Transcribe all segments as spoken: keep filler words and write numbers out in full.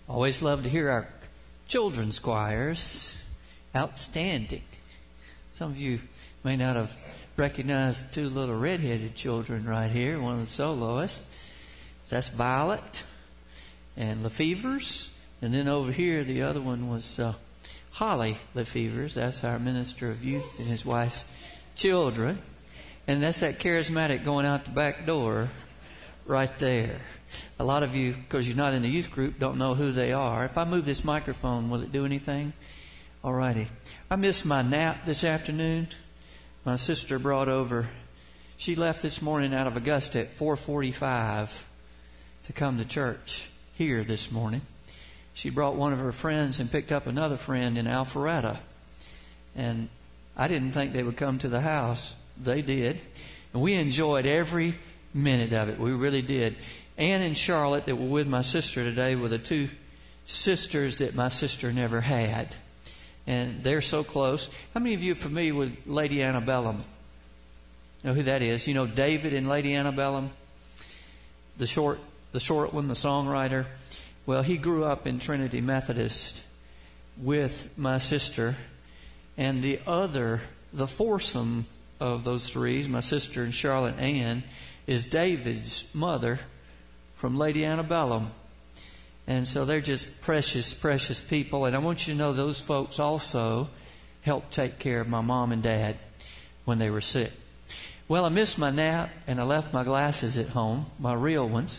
Always love to hear our children's choirs. Outstanding. Some of you may not have recognized the two little redheaded children right here, one of the soloists. That's Violet and Lefevers. And then over here, the other one was uh, Holly Lefevers. That's our minister of youth and his wife's children. And that's that charismatic going out the back door right there. A lot of you, because you're not in the youth group, don't know who they are. If I move this microphone, will it do anything? All righty. I missed my nap this afternoon. My sister brought over, she left this morning out of Augusta at four forty-five to come to church here this morning. She brought one of her friends and picked up another friend in Alpharetta. And I didn't think they would come to the house. They did. And we enjoyed every minute of it. We really did. Ann and Charlotte that were with my sister today were the two sisters that my sister never had. And they're so close. How many of you are familiar with Lady Antebellum? Know who that is? You know David and Lady Antebellum? The short, the short one, the songwriter. Well, he grew up in Trinity Methodist with my sister. And the other, the foursome of those three, my sister and Charlotte Ann, is David's mother from Lady Antebellum. And so they're just precious, precious people. And I want you to know those folks also helped take care of my mom and dad when they were sick. Well, I missed my nap and I left my glasses at home, my real ones.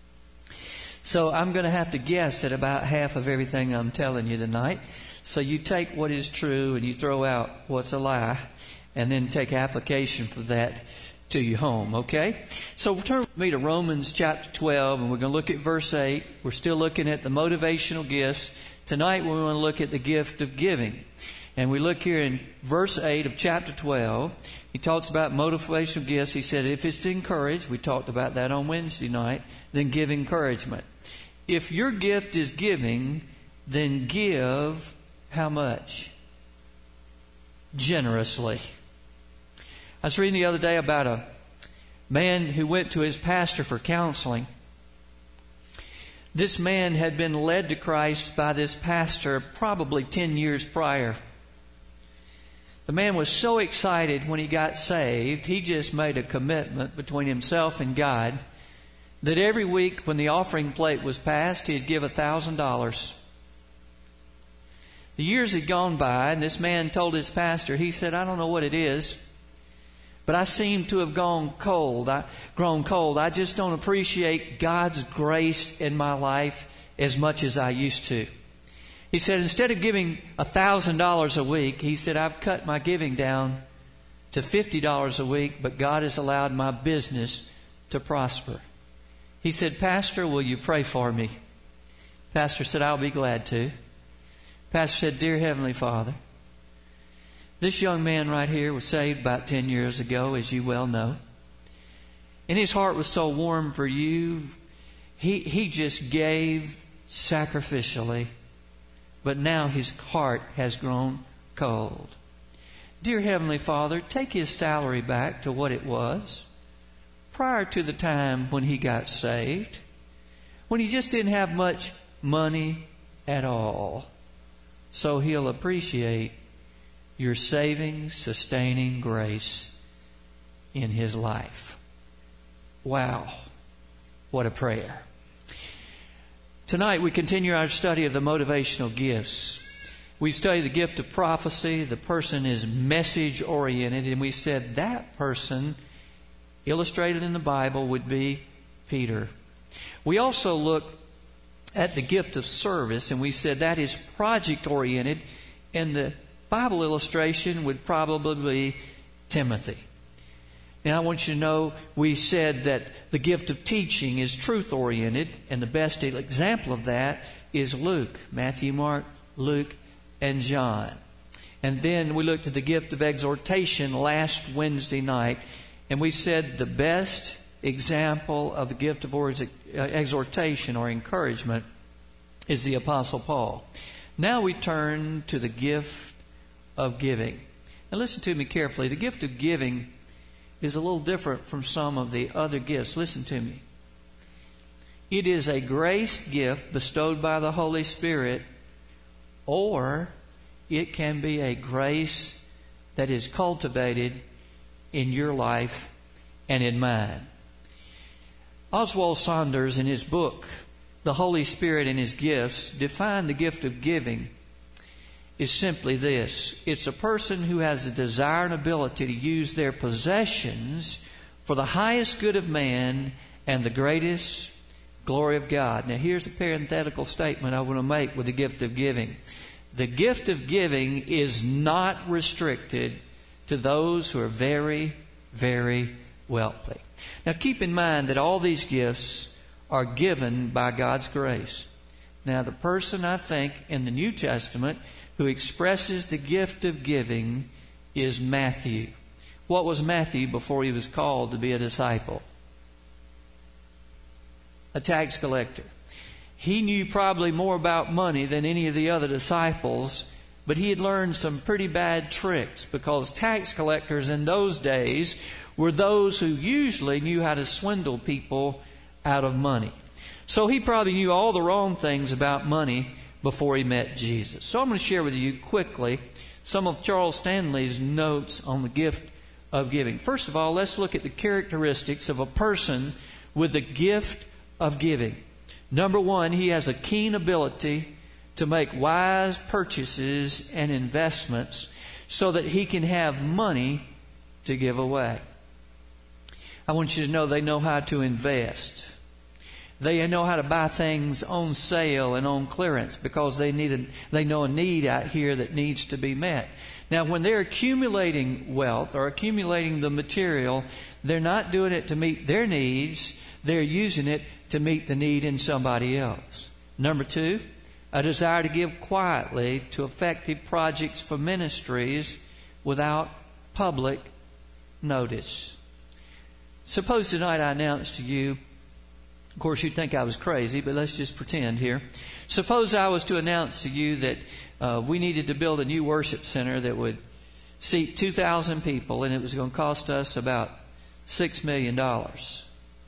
So I'm going to have to guess at about half of everything I'm telling you tonight. So you take what is true and you throw out what's a lie, and then take application for that to your home, okay? So turn with me to Romans chapter twelve, and we're going to look at verse eight. We're still looking at the motivational gifts. Tonight we want to look at the gift of giving. And we look here in verse eight of chapter twelve. He talks about motivational gifts. He said if it's to encourage, we talked about that on Wednesday night, then give encouragement. If your gift is giving, then give how much? Generously. I was reading the other day about a man who went to his pastor for counseling. This man had been led to Christ by this pastor probably ten years prior. The man was so excited when he got saved, he just made a commitment between himself and God that every week when the offering plate was passed, he'd give a thousand dollars. The years had gone by, and this man told his pastor, he said, I don't know what it is, but I seem to have gone cold. I grown cold. I just don't appreciate God's grace in my life as much as I used to. He said, instead of giving a thousand dollars a week, he said, I've cut my giving down to fifty dollars a week, but God has allowed my business to prosper. He said, Pastor, will you pray for me? Pastor said, I'll be glad to. Pastor said, Dear Heavenly Father, this young man right here was saved about ten years ago, as you well know. And his heart was so warm for you, he, he just gave sacrificially. But now his heart has grown cold. Dear Heavenly Father, take his salary back to what it was prior to the time when he got saved, when he just didn't have much money at all. So he'll appreciate your saving, sustaining grace in his life. Wow. What a prayer. Tonight we continue our study of the motivational gifts. We study the gift of prophecy. The person is message oriented, and we said that person illustrated in the Bible would be Peter. We also look at the gift of service, and we said that is project oriented, and the Bible illustration would probably be Timothy. Now I want you to know we said that the gift of teaching is truth oriented, and the best example of that is Luke, Matthew, Mark, Luke, and John. And then we looked at the gift of exhortation last Wednesday night, and we said the best example of the gift of exhortation or encouragement is the Apostle Paul. Now we turn to the gift of giving. Now listen to me carefully. The gift of giving is a little different from some of the other gifts. Listen to me. It is a grace gift bestowed by the Holy Spirit, or it can be a grace that is cultivated in your life and in mine. Oswald Saunders, in his book, The Holy Spirit and His Gifts, defined the gift of giving is simply this. It's a person who has a desire and ability to use their possessions for the highest good of man and the greatest glory of God. Now here's a parenthetical statement I want to make with the gift of giving. The gift of giving is not restricted to those who are very, very wealthy. Now keep in mind that all these gifts are given by God's grace. Now the person, I think, in the New Testament who expresses the gift of giving is Matthew. What was Matthew before he was called to be a disciple? A tax collector. He knew probably more about money than any of the other disciples, but he had learned some pretty bad tricks, because tax collectors in those days were those who usually knew how to swindle people out of money. So he probably knew all the wrong things about money before he met Jesus. So I'm going to share with you quickly some of Charles Stanley's notes on the gift of giving. First of all, let's look at the characteristics of a person with the gift of giving. Number one, he has a keen ability to make wise purchases and investments so that he can have money to give away. I want you to know they know how to invest. They know how to buy things on sale and on clearance because they need a, they know a need out here that needs to be met. Now, when they're accumulating wealth or accumulating the material, they're not doing it to meet their needs. They're using it to meet the need in somebody else. Number two, a desire to give quietly to effective projects for ministries without public notice. Suppose tonight I announced to you, of course you'd think I was crazy, but let's just pretend here. Suppose I was to announce to you that uh, we needed to build a new worship center that would seat two thousand people, and it was going to cost us about six million dollars.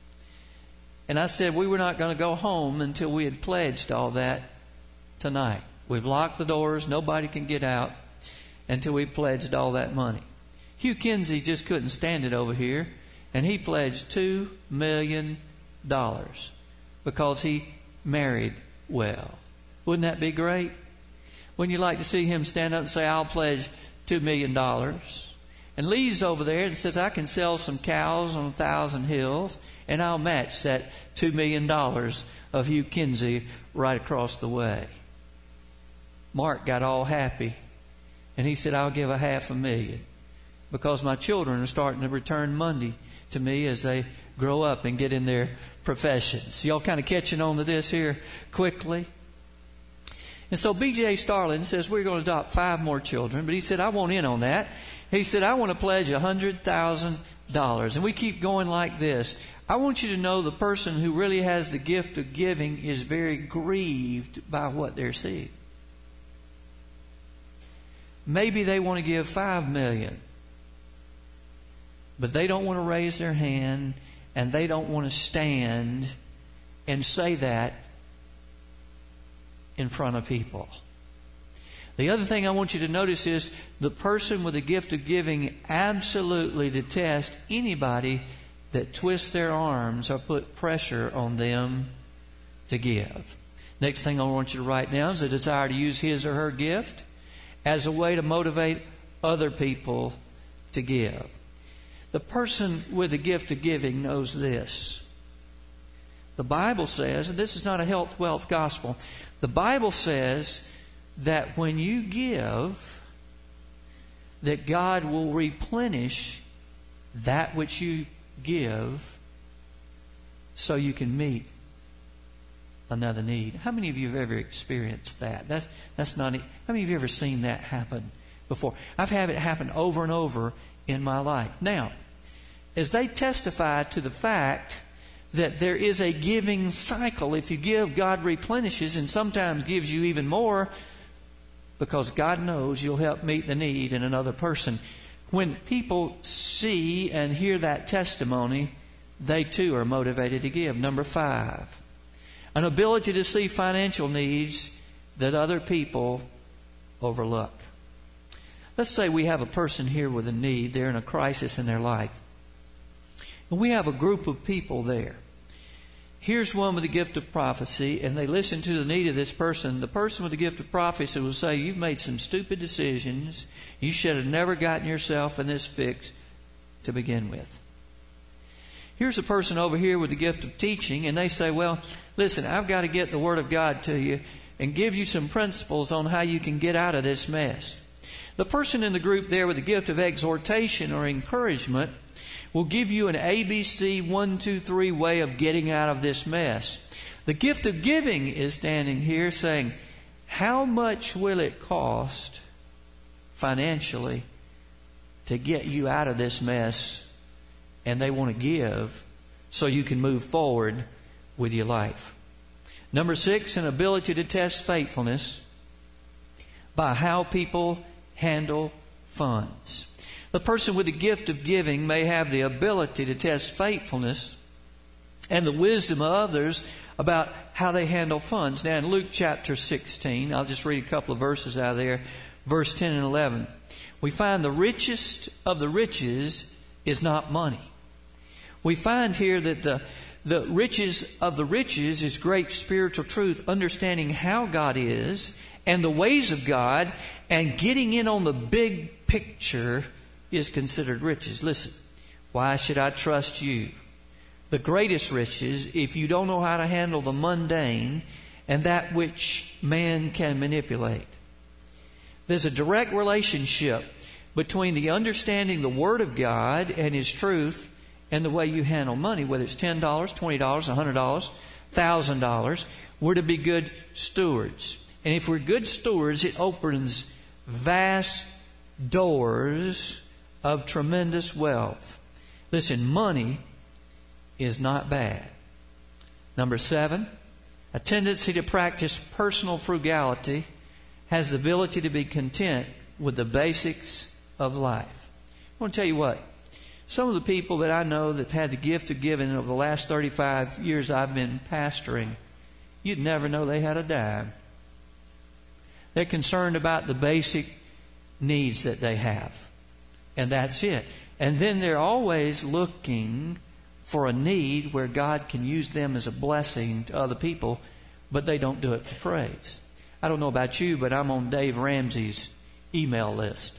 And I said we were not going to go home until we had pledged all that tonight. We've locked the doors. Nobody can get out until we pledged all that money. Hugh Kinsey just couldn't stand it over here, and he pledged two million dollars because he married well. Wouldn't that be great? Wouldn't you like to see him stand up and say, I'll pledge two million dollars? And Lee's over there and says, I can sell some cows on a thousand hills, and I'll match that two million dollars of Hugh Kinsey right across the way. Mark got all happy, and he said, I'll give a half a million because my children are starting to return Monday to me as they grow up and get in their professions. Y'all kind of catching on to this here quickly? And so B J Starlin says we're going to adopt five more children, but he said, I want in on that. He said, I want to pledge one hundred thousand dollars. And we keep going like this. I want you to know the person who really has the gift of giving is very grieved by what they're seeing. Maybe they want to give five million dollars, but they don't want to raise their hand, and they don't want to stand and say that in front of people. The other thing I want you to notice is the person with the gift of giving absolutely detests anybody that twists their arms or put pressure on them to give. Next thing I want you to write down is a desire to use his or her gift as a way to motivate other people to give. The person with the gift of giving knows this. The Bible says, and this is not a health, wealth gospel, the Bible says that when you give, that God will replenish that which you give so you can meet another need. How many of you have ever experienced that? That's, that's not. How many of you have ever seen that happen before? I've had it happen over and over in my life. Now, as they testify to the fact that there is a giving cycle. If you give, God replenishes and sometimes gives you even more because God knows you'll help meet the need in another person. When people see and hear that testimony, they too are motivated to give. Number five, An ability to see financial needs that other people overlook. Let's say we have a person here with a need. They're in a crisis in their life. And we have a group of people there. Here's one with the gift of prophecy, and they listen to the need of this person. The person with the gift of prophecy will say, you've made some stupid decisions. You should have never gotten yourself in this fix to begin with. Here's a person over here with the gift of teaching, and they say, well, listen, I've got to get the Word of God to you and give you some principles on how you can get out of this mess. The person in the group there with the gift of exhortation or encouragement will give you an A B C one, two, three way of getting out of this mess. The gift of giving is standing here saying, how much will it cost financially to get you out of this mess? And they want to give so you can move forward with your life. Number six, an ability to test faithfulness by how people handle funds. The person with the gift of giving may have the ability to test faithfulness and the wisdom of others about how they handle funds. Now in Luke chapter sixteen, I'll just read a couple of verses out of there, verse ten and eleven. We find the richest of the riches is not money. We find here that the, the riches of the riches is great spiritual truth, understanding how God is and the ways of God, and getting in on the big picture is considered riches. Listen, why should I trust you? The greatest riches, if you don't know how to handle the mundane and that which man can manipulate. There's a direct relationship between the understanding the Word of God and His truth and the way you handle money, whether it's ten dollars, twenty dollars, one hundred dollars, one thousand dollars. We're to be good stewards. And if we're good stewards, it opens vast doors of tremendous wealth. Listen, money is not bad. Number seven, a tendency to practice personal frugality has the ability to be content with the basics of life. I want to tell you what, some of the people that I know that have had the gift of giving over the last thirty-five years I've been pastoring, you'd never know they had a dime. They're concerned about the basic needs that they have. And that's it. And then they're always looking for a need where God can use them as a blessing to other people, but they don't do it for praise. I don't know about you, but I'm on Dave Ramsey's email list.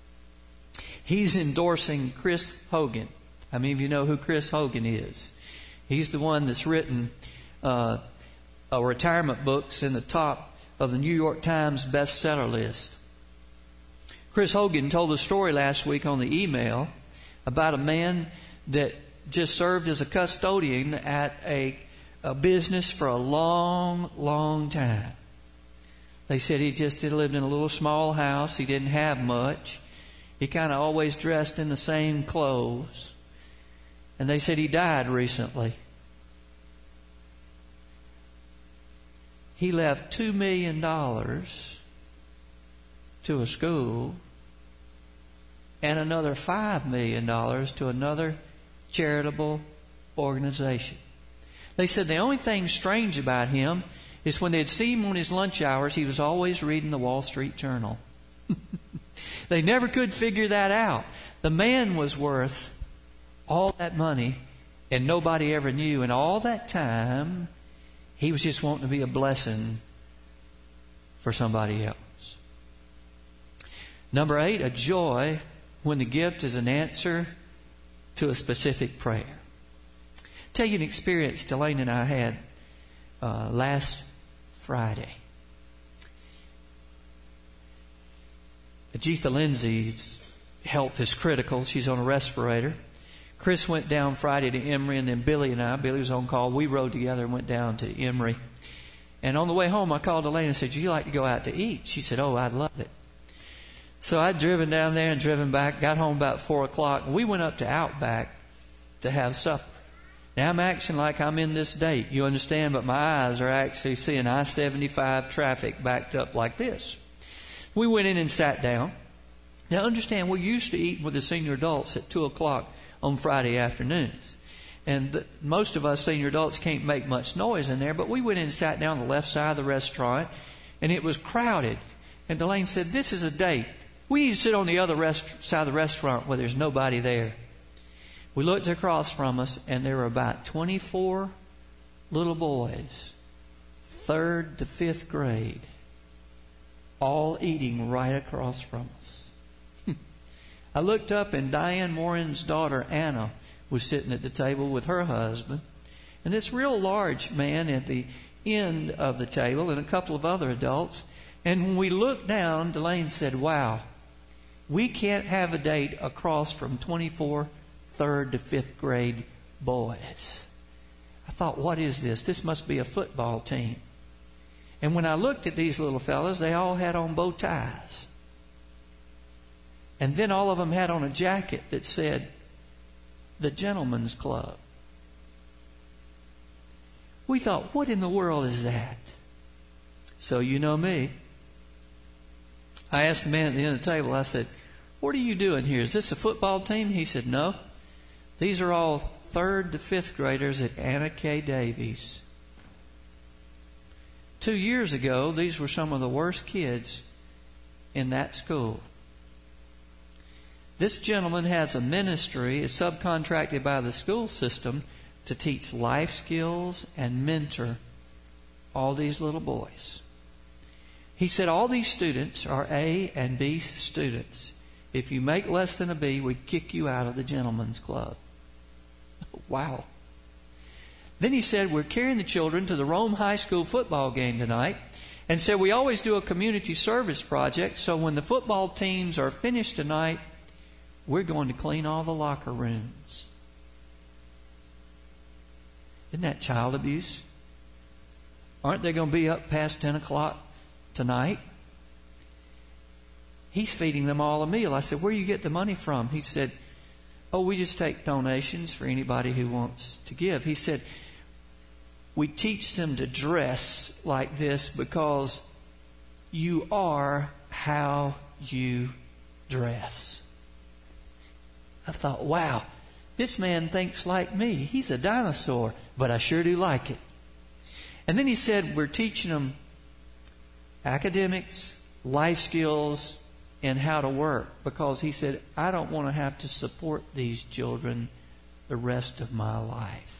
He's endorsing Chris Hogan. How many of you know who Chris Hogan is? He's the one that's written uh, a retirement books in the top of the New York Times bestseller list. Chris Hogan told a story last week on the email about a man that just served as a custodian at a, a business for a long, long time. They said he just lived in a little small house. He didn't have much. He kind of always dressed in the same clothes. And they said he died recently. He left two million dollars to a school and another five million dollars to another charitable organization. They said the only thing strange about him is when they'd see him on his lunch hours, he was always reading the Wall Street Journal. They never could figure that out. The man was worth all that money and nobody ever knew. And all that time, he was just wanting to be a blessing for somebody else. Number eight, a joy when the gift is an answer to a specific prayer. I'll tell you an experience Delane and I had uh, last Friday. Ajetha Lindsay's health is critical. She's on a respirator. Chris went down Friday to Emory, and then Billy and I, Billy was on call, we rode together and went down to Emory. And on the way home, I called Elaine and said, "Would you like to go out to eat?" She said, "Oh, I'd love it." So I'd driven down there and driven back, got home about four o'clock, and we went up to Outback to have supper. Now I'm acting like I'm in this date, you understand, but my eyes are actually seeing I seventy-five traffic backed up like this. We went in and sat down. Now understand, we're used to eating with the senior adults at two o'clock on Friday afternoons. And the, most of us senior adults can't make much noise in there, but we went in and sat down on the left side of the restaurant, and it was crowded. And Delane said, this is a date. We need to sit on the other rest- side of the restaurant where there's nobody there. We looked across from us, and there were about twenty-four little boys, third to fifth grade, all eating right across from us. I looked up, and Diane Warren's daughter, Anna, was sitting at the table with her husband. And this real large man at the end of the table, and a couple of other adults. And when we looked down, Delane said, wow, we can't have a date across from twenty-four third to fifth grade boys. I thought, what is this? This must be a football team. And when I looked at these little fellas, they all had on bow ties. And then all of them had on a jacket that said, the Gentlemen's Club. We thought, what in the world is that? So you know me. I asked the man at the end of the table, I said, what are you doing here? Is this a football team? He said, no. These are all third to fifth graders at Anna K. Davies. Two years ago, these were some of the worst kids in that school. This gentleman has a ministry, is subcontracted by the school system to teach life skills and mentor all these little boys. He said all these students are A and B students. If you make less than a B, we kick you out of the Gentlemen's Club. Wow. Then he said, we're carrying the children to the Rome High School football game tonight. And said, we always do a community service project. So when the football teams are finished tonight, we're going to clean all the locker rooms. Isn't that child abuse? Aren't they going to be up past ten o'clock tonight? He's feeding them all a meal. I said, where do you get the money from? He said, oh, we just take donations for anybody who wants to give. He said, we teach them to dress like this because you are how you dress. I thought, wow, this man thinks like me. He's a dinosaur, but I sure do like it. And then he said, we're teaching them academics, life skills, and how to work. Because he said, I don't want to have to support these children the rest of my life.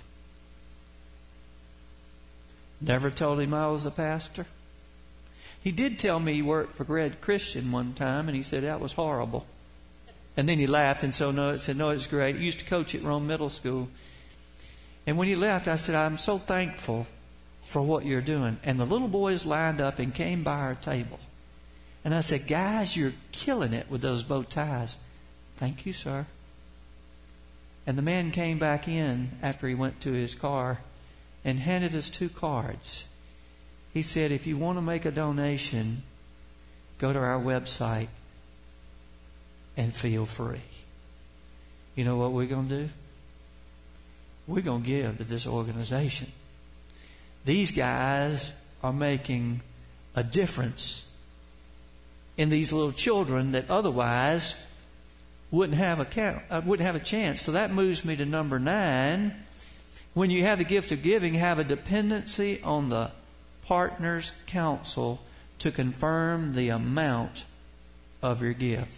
Never told him I was a pastor. He did tell me he worked for Greg Christian one time, and he said that was horrible. And then he laughed and so no, said, no, it's great. He used to coach at Rome Middle School. And when he left, I said, I'm so thankful for what you're doing. And the little boys lined up and came by our table. And I said, guys, you're killing it with those bow ties. Thank you, sir. And the man came back in after he went to his car and handed us two cards. He said, if you want to make a donation, go to our website and feel free. You know what we're going to do? We're going to give to this organization. These guys are making a difference in these little children that otherwise wouldn't have a count, uh, wouldn't have a chance. So that moves me to number nine. When you have the gift of giving, have a dependency on the partner's counsel to confirm the amount of your gift.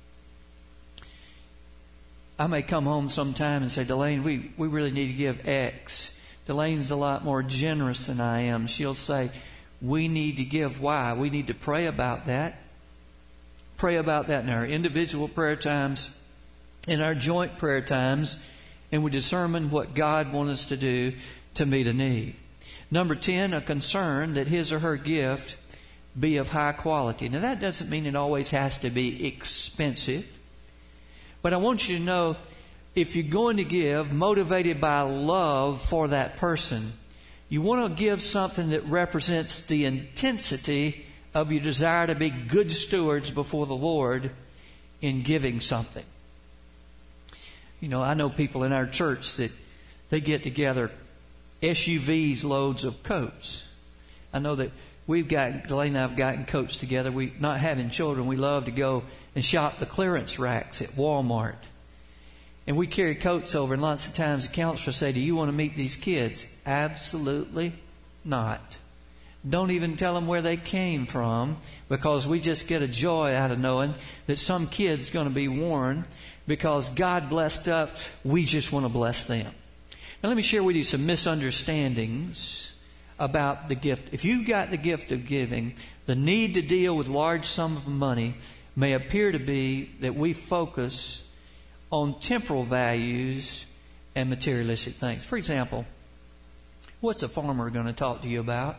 I may come home sometime and say, Delane, we, we really need to give X. Delane's a lot more generous than I am. She'll say, we need to give Y. We need to pray about that. Pray about that in our individual prayer times, in our joint prayer times, and we determine what God wants us to do to meet a need. Number ten, a concern that his or her gift be of high quality. Now that doesn't mean it always has to be expensive. But I want you to know, if you're going to give motivated by love for that person, you want to give something that represents the intensity of your desire to be good stewards before the Lord in giving something. You know, I know people in our church that they get together S U Vs loads of coats. I know that we've gotten, Delane and I have gotten coats together. We, not having children, we love to go and shop the clearance racks at Walmart. And we carry coats over, and lots of times the counselors say, do you want to meet these kids? Absolutely not. Don't even tell them where they came from, because we just get a joy out of knowing that some kid's going to be warned because God blessed us. We just want to bless them. Now let me share with you some misunderstandings about the gift. If you've got the gift of giving, the need to deal with large sums of money may appear to be that we focus on temporal values and materialistic things. For example, what's a farmer going to talk to you about?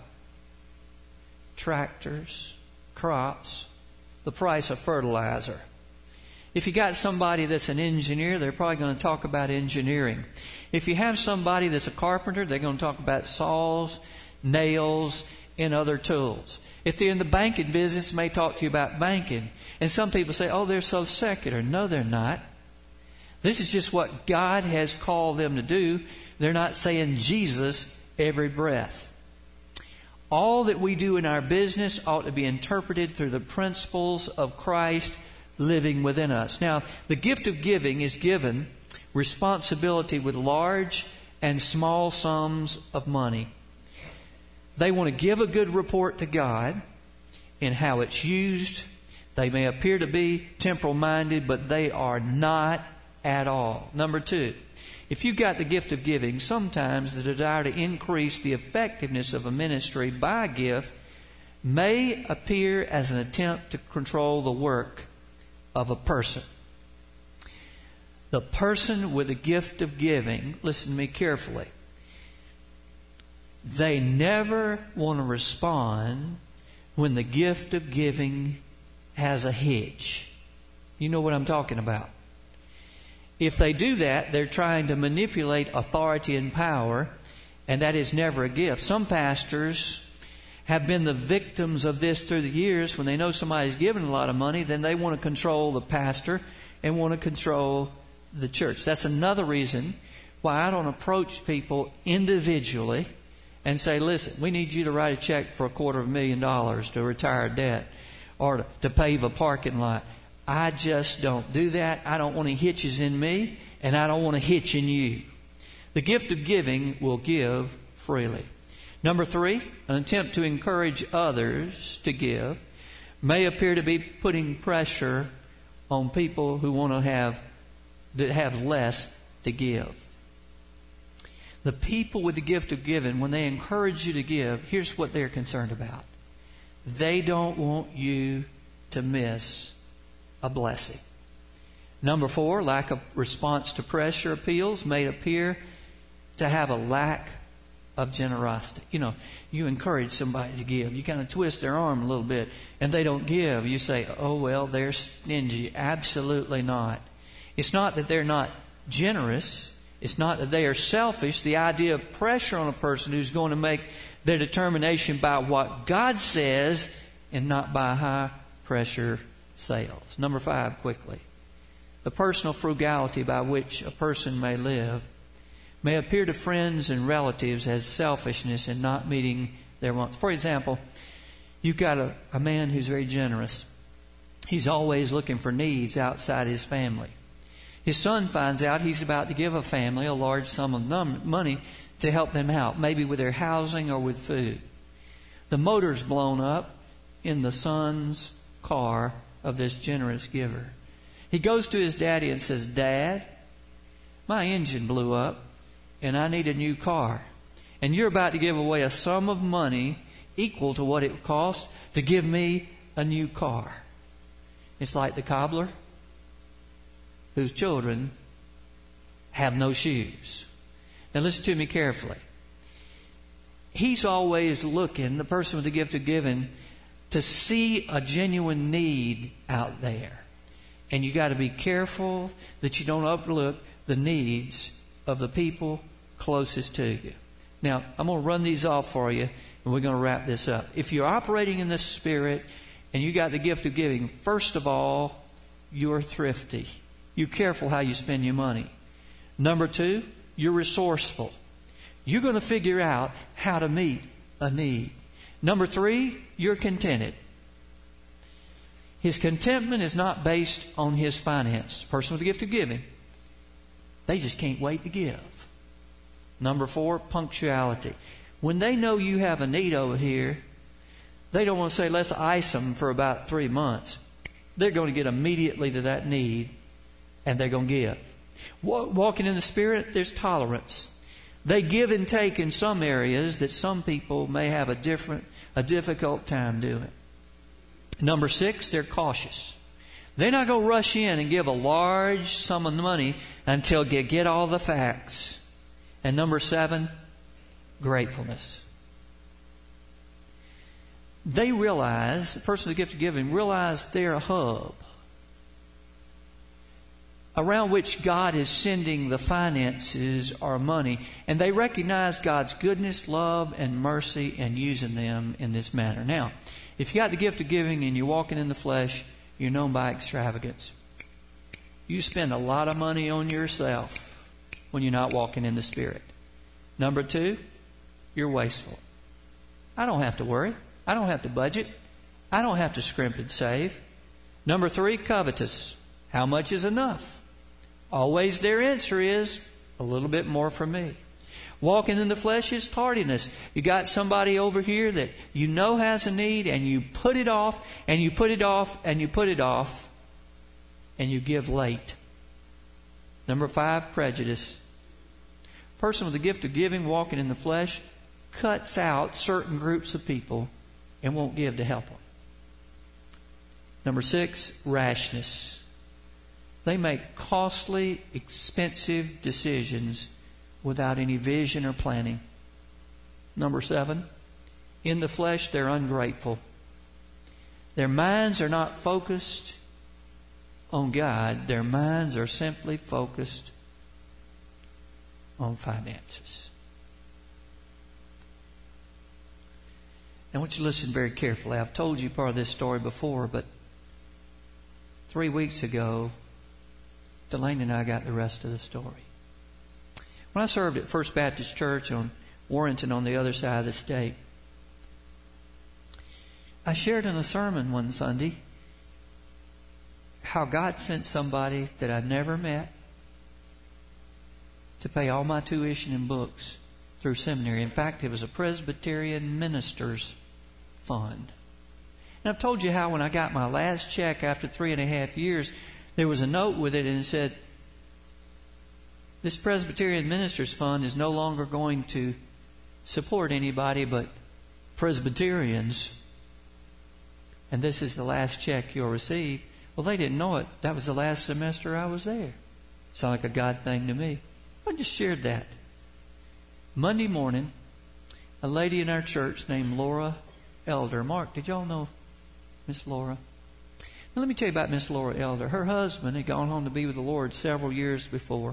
Tractors, crops, the price of fertilizer. If you got somebody that's an engineer, they're probably going to talk about engineering. If you have somebody that's a carpenter, they're going to talk about saws, nails, and other tools. If they're in the banking business, they may talk to you about banking. And some people say, oh, they're so secular. No, they're not. This is just what God has called them to do. They're not saying Jesus every breath. All that we do in our business ought to be interpreted through the principles of Christ living within us. Now, the gift of giving is given responsibility with large and small sums of money. They want to give a good report to God in how it's used. They may appear to be temporal-minded, but they are not at all. Number two, if you've got the gift of giving, sometimes the desire to increase the effectiveness of a ministry by a gift may appear as an attempt to control the work of a person. The person with the gift of giving, listen to me carefully, they never want to respond when the gift of giving has a hitch. You know what I'm talking about. If they do that, they're trying to manipulate authority and power, and that is never a gift. Some pastors have been the victims of this through the years. When they know somebody's given a lot of money, then they want to control the pastor and want to control the church. That's another reason why I don't approach people individually and say, listen, we need you to write a check for a quarter of a million dollars to retire debt or to, to pave a parking lot. I just don't do that. I don't want any hitches in me, and I don't want a hitch in you. The gift of giving will give freely. Number three, an attempt to encourage others to give may appear to be putting pressure on people who want to have that have less to give. The people with the gift of giving, when they encourage you to give, here's what they're concerned about. They don't want you to miss a blessing. Number four, lack of response to pressure appeals may appear to have a lack of generosity. You know, you encourage somebody to give. You kind of twist their arm a little bit and they don't give. You say, oh, well, they're stingy. Absolutely not. It's not that they're not generous. It's not that they are selfish. The idea of pressure on a person who's going to make their determination by what God says and not by high pressure sales. Number five, quickly. The personal frugality by which a person may live may appear to friends and relatives as selfishness and not meeting their wants. For example, you've got a, a man who's very generous. He's always looking for needs outside his family. His son finds out he's about to give a family a large sum of num- money to help them out, maybe with their housing or with food. The motor's blown up in the son's car of this generous giver. He goes to his daddy and says, Dad, my engine blew up and I need a new car. And you're about to give away a sum of money equal to what it would cost to give me a new car. It's like the cobbler whose children have no shoes. Now listen to me carefully. He's always looking, the person with the gift of giving, to see a genuine need out there. And you got to be careful that you don't overlook the needs of the people closest to you. Now, I'm going to run these off for you, and we're going to wrap this up. If you're operating in this spirit and you got the gift of giving, first of all, you're thrifty. You're careful how you spend your money. Number two, you're resourceful. You're going to figure out how to meet a need. Number three, you're contented. His contentment is not based on his finance. The person with the gift of giving They just can't wait to give. Number four, punctuality. When they know you have a need over here, they don't want to say, let's ice them for about three months. They're going to get immediately to that need, and they're going to give. Walking in the Spirit, there's tolerance. They give and take in some areas that some people may have a different, a difficult time doing. Number six, they're cautious. They're not going to rush in and give a large sum of money until they get all the facts. And number seven, gratefulness. They realize, the person with the gift of giving, realize they're a hub around which God is sending the finances or money. And they recognize God's goodness, love, and mercy and using them in this manner. Now, if you got the gift of giving and you're walking in the flesh, you're known by extravagance. You spend a lot of money on yourself when you're not walking in the Spirit. Number two, you're wasteful. I don't have to worry. I don't have to budget. I don't have to scrimp and save. Number three, covetous. How much is enough? Always their answer is, a little bit more for me. Walking in the flesh is tardiness. You got somebody over here that you know has a need, and you put it off, and you put it off, and you put it off, and you give late. Number five, prejudice. Person with the gift of giving, walking in the flesh, cuts out certain groups of people and won't give to help them. Number six, rashness. They make costly, expensive decisions without any vision or planning. Number seven, in the flesh, they're ungrateful. Their minds are not focused on God. Their minds are simply focused on finances. I want you to listen very carefully. I've told you part of this story before, but three weeks ago, Delaney and I got the rest of the story. When I served at First Baptist Church on Warrenton on the other side of the state, I shared in a sermon one Sunday how God sent somebody that I never met to pay all my tuition and books through seminary. In fact, it was a Presbyterian minister's fund. And I've told you how when I got my last check after three and a half years, there was a note with it and it said, this Presbyterian minister's fund is no longer going to support anybody but Presbyterians. And this is the last check you'll receive. Well, they didn't know it. That was the last semester I was there. Sounded like a God thing to me. I just shared that. Monday morning, a lady in our church named Laura Elder. Mark, did y'all know Miss Laura? Now, let me tell you about Miss Laura Elder. Her husband had gone home to be with the Lord several years before.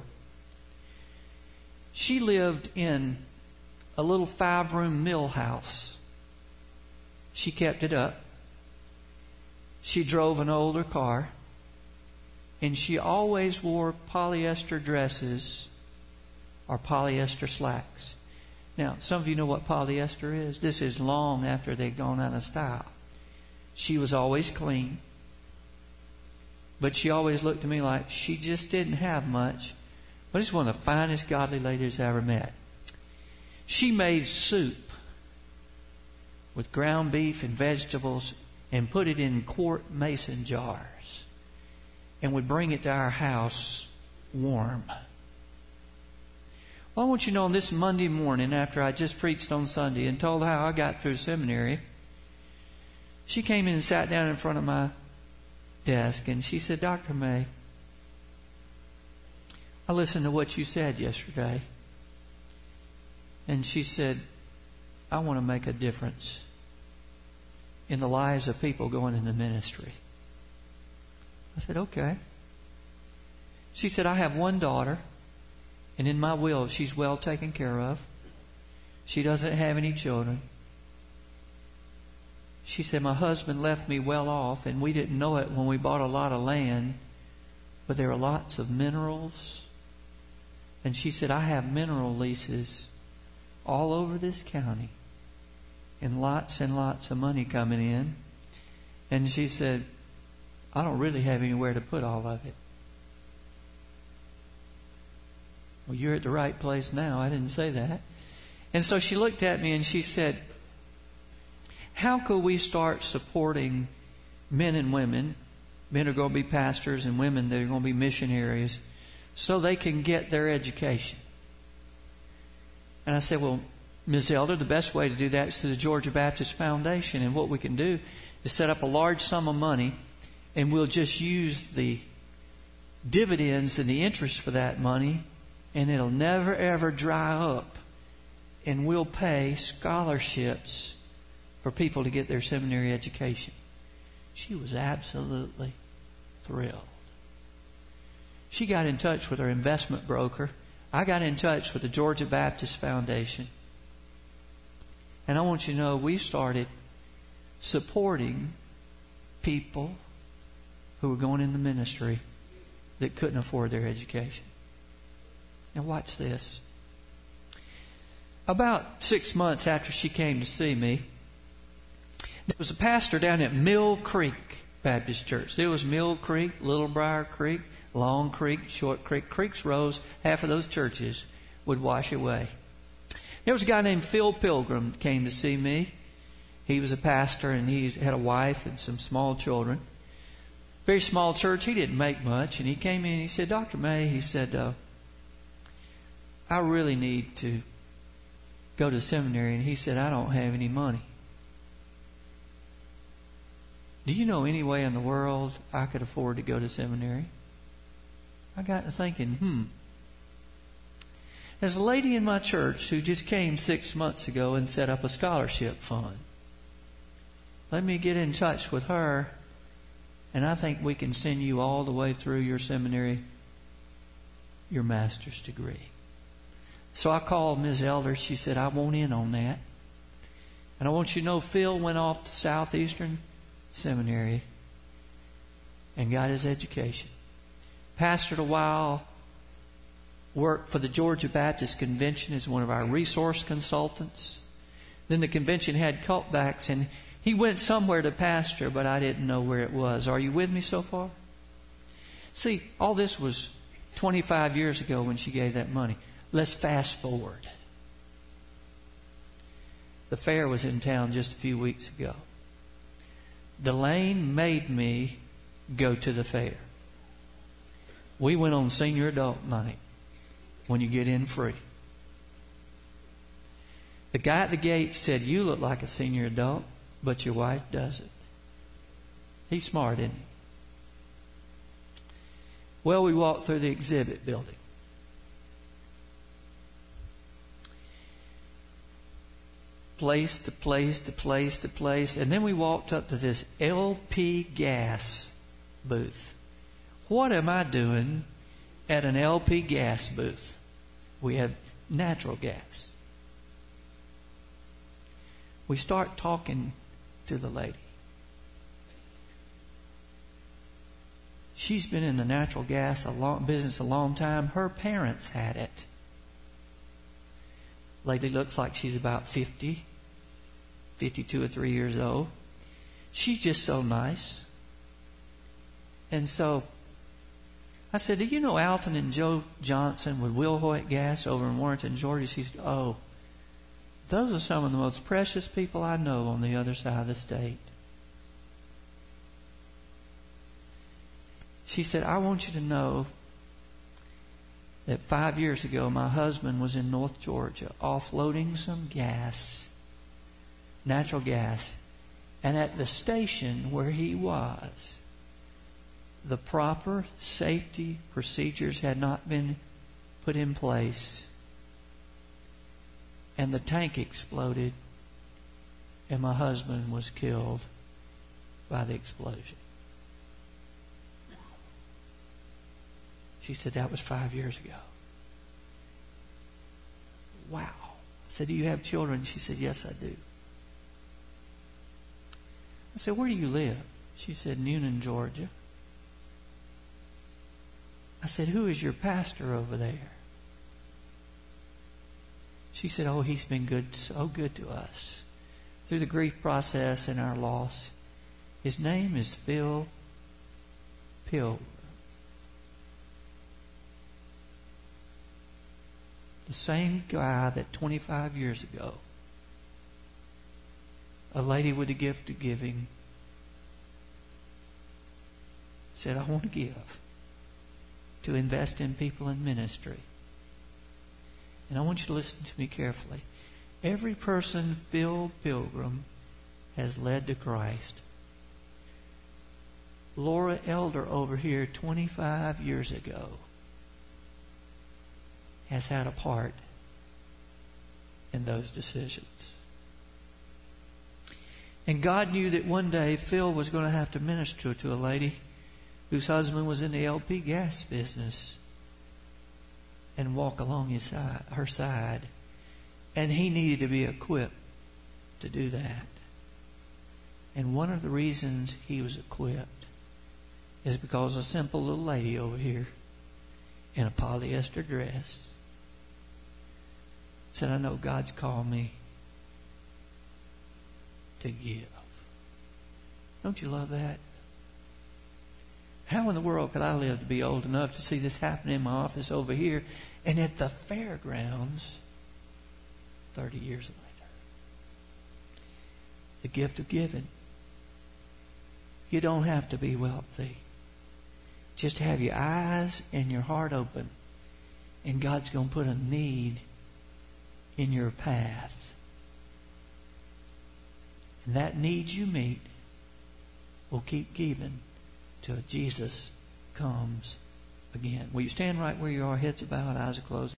She lived in a little five-room mill house. She kept it up. She drove an older car. And she always wore polyester dresses or polyester slacks. Now, some of you know what polyester is. This is long after they've gone out of style. She was always clean. But she always looked to me like she just didn't have much. But it's one of the finest godly ladies I ever met. She made soup with ground beef and vegetables and put it in quart mason jars and would bring it to our house warm. Well, I want you to know on this Monday morning after I just preached on Sunday and told how I got through seminary, she came in and sat down in front of my desk and she said, Doctor May, I listened to what you said yesterday. And she said, I want to make a difference in the lives of people going into ministry. I said, okay. She said, I have one daughter, and in my will, she's well taken care of. She doesn't have any children. She said, my husband left me well off, and we didn't know it when we bought a lot of land, but there are lots of minerals. And she said, I have mineral leases all over this county and lots and lots of money coming in. And she said, I don't really have anywhere to put all of it. Well, you're at the right place now. I didn't say that. And so she looked at me and she said, how could we start supporting men and women? Men are going to be pastors and women that are going to be missionaries so they can get their education. And I said, well, Miz Elder, the best way to do that is through the Georgia Baptist Foundation. And what we can do is set up a large sum of money, and we'll just use the dividends and the interest for that money, and it'll never, ever dry up. And we'll pay scholarships for people to get their seminary education. She was absolutely thrilled. She got in touch with her investment broker. I got in touch with the Georgia Baptist Foundation. And I want you to know we started supporting people who were going into ministry that couldn't afford their education. Now watch this. About six months after she came to see me, there was a pastor down at Mill Creek Baptist Church. There was Mill Creek, Little Briar Creek, Long Creek, Short Creek. Creeks rose. Half of those churches would wash away. There was a guy named Phil Pilgrim that came to see me. He was a pastor and he had a wife and some small children. Very small church. He didn't make much. And he came in and he said, Doctor May, he said, uh, I really need to go to seminary. And he said, I don't have any money. Do you know any way in the world I could afford to go to seminary? I got to thinking, hmm. There's a lady in my church who just came six months ago and set up a scholarship fund. Let me get in touch with her, and I think we can send you all the way through your seminary, your master's degree. So I called Miz Elder. She said, I want in on that. And I want you to know Phil went off to Southeastern Seminary and got his education. Pastored a while, worked for the Georgia Baptist Convention as one of our resource consultants. Then the convention had cutbacks and he went somewhere to pastor, but I didn't know where it was. Are you with me so far? See, all this was twenty-five years ago when she gave that money. Let's fast forward. The fair was in town just a few weeks ago. Delane made me go to the fair. We went on senior adult night when you get in free. The guy at the gate said, you look like a senior adult, but your wife doesn't. He's smart, isn't he? Well, we walked through the exhibit building. Place to place to place to place. And then we walked up to this L P gas booth. What am I doing at an L P gas booth? We have natural gas. We start talking to the lady. She's been in the natural gas a long, business a long time. Her parents had it. Lady looks like she's about fifty, fifty-two or three years old. She's just so nice. And so I said, do you know Alton and Joe Johnson with Will Hoyt Gas over in Warrenton, Georgia? She said, oh, those are some of the most precious people I know on the other side of the state. She said, I want you to know that five years ago my husband was in North Georgia offloading some gas, natural gas, and at the station where he was, the proper safety procedures had not been put in place, and the tank exploded, and my husband was killed by the explosion. She said, that was five years ago. Wow. I said, do you have children? She said, yes, I do. I said, where do you live? She said, Newnan, Georgia. I said, who is your pastor over there? She said, oh, he's been good, so good to us through the grief process and our loss. His name is Phil Pilgrim. The same guy that twenty-five years ago, a lady with a gift of giving, said, I want to give, to invest in people in ministry. And I want you to listen to me carefully. Every person Phil Pilgrim has led to Christ. Laura Elder over here twenty-five years ago has had a part in those decisions. And God knew that one day Phil was going to have to minister to a lady whose husband was in the L P gas business and walk along his side, her side. And he needed to be equipped to do that. And one of the reasons he was equipped is because a simple little lady over here in a polyester dress said, I know God's called me to give. Don't you love that? How in the world could I live to be old enough to see this happen in my office over here and at the fairgrounds thirty years later? The gift of giving. You don't have to be wealthy. Just have your eyes and your heart open, and God's going to put a need in your path. And that need you meet will keep giving till Jesus comes again. Will you stand right where you are, heads bowed, eyes closed?